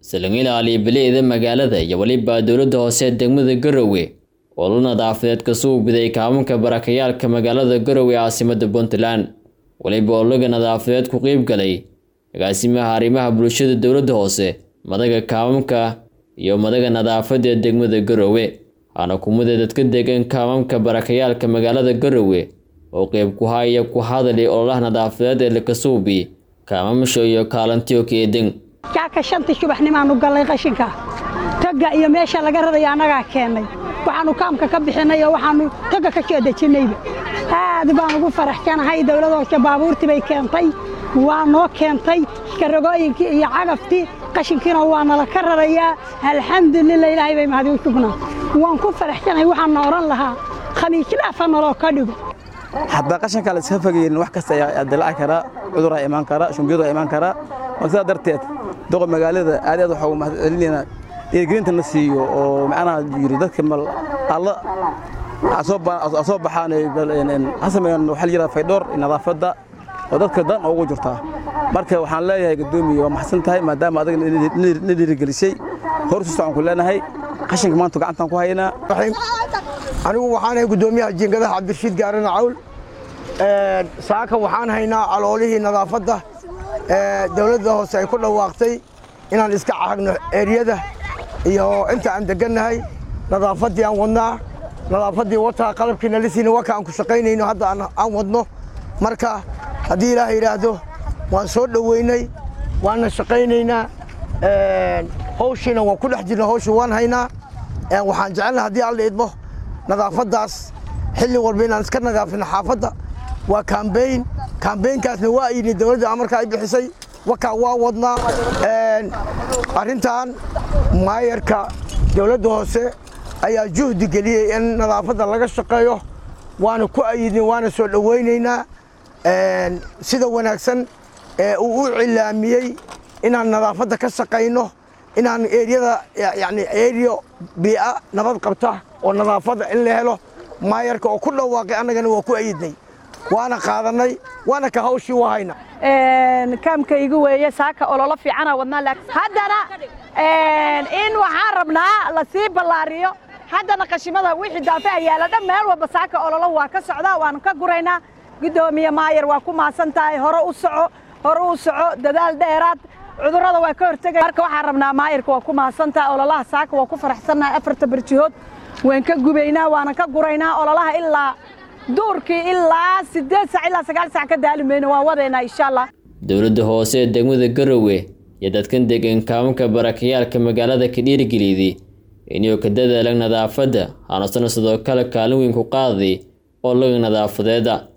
Salangila Ali bileeda magaalada iyo waliba dawladda hoose degmada Garowe oo la nadaafadeed ka soo biday kaamunka barakayaalka magaalada Garowe caasimada Puntland waliba oo laga nadaafadeed ku qayb galay agaasimaha arrimaha bulshada dawladda hoose madaga kaamunka iyo madaga nadaafada degmada Garowe ana kumada dadka deegan kaamunka barakayaalka magaalada Garowe oo qayb ku haya ku hadalay ololaha nadaafadeed ee la kasoobi kaamamusho iyo kaalantiyo keedin ka shantii subaxnimaanu galay qashinka taga iyo meesha laga raday anaga keenay waxaanu kaamka ka bixinay oo waxaanu taga ka soo dejinay aad baan ugu faraxsanahay dawladda hoose baabuurtii bay keentay waa noo keentay karagooyinkii iyo cagaftii qashinkiina waa nala ka rarayaa alxamdulillah ilaahay bay mahad u sugnaa waan ku faraxsanahay waxaan oran lahaa khamiis dhaafan naloo ka dhigo hadda qashinka la iska fogeeyeen wax kasta ayaa dilaac kara cudur ay iman kara shumbiyadu ay iman kara waqtiga darteed doqo magaalada aad waxa uu mahad celinayna geerinta la siiyo oo macnaha yiri dadka mal alla asoo baxaan hasameeyaan waxa la yiraahdo faydoor nadaafada oo dadka dan ugu jirta marka waxaan leeyahay gudoomiye waa maxsan tahay maadaama adiga nidirigelisay hor socon ku leenahay qashinka maanta gacantan ku haynaa anigu waxaan ahay gudoomiyaha jiingadaha Cabdirashiid Gaaran Cawl saaka waxaan haynaa caloolihii nadaafada dawladda hoose ay ku dhawaaqtay inaan iska caragno eriyada iyo inta aan deganahay nadaafadii aan wadnaa nadaafadii wata qalabkiina lisiina waka aan ku shaqeynayno hadda aan wadno marka hadii ilaahay yiraahdo waan soo dhaweynay waana shaqeynaynaa hawshina waan ku dhex jirnaa hawshu waan haynaa waxaan jecelnahay hadii alla idmo nadaafadaas xilli walba inaan iska nadaafino xaafadda waa campaign-kaasna waa ayni dawladda amarka ay bixisay waka waa wadnaa arintan maayarka dawladda hoose ayaa juhdi geliyay in nadaafadda laga shaqeeyo waana ku ayidin waana soo dhaweynaynaa sida wanaagsan ee uu cilaamiyay inaan nadaafadda ka shaqeyno inaan eriyada yani area bi'a nabad qabta oo nadaafadda in la helo maayarka oo ku dhawaaqay anagana waa ku ayidnay waana qaadanay waana ka hawshii wahayna kaamka igu weeye saaka ololo fiican wadnaa haddana in waxaan rabnaa la sii ballaariyo haddana qashimada wixii daafa yaala dhan meel walba saaka ololo waa ka socdaa waan ka guraynaa gudoomiye maayar waa ku maasantahay hore u soco dadaal dheeraad cudurrada waa ka hortagay marka waxaan rabnaa maayarka waa ku maasantahay ololaha saaka waa ku faraxsanahay afarta barjihood waan ka gubaynaa waana ka guraynaa ololaha ilaa duurkii ilaa 8 saac ilaa 9 saac ka daalimayna waa wadeena insha Allah dawladda hoose degmada Garowe iyo dadkan deegan kaamunka barakayaalka magaalada ka dhiirigeliyay inuu ka dadaalaan nadaafada ana sidoo kale kaalin weyn ku qaaday oo laga nadaafadeeda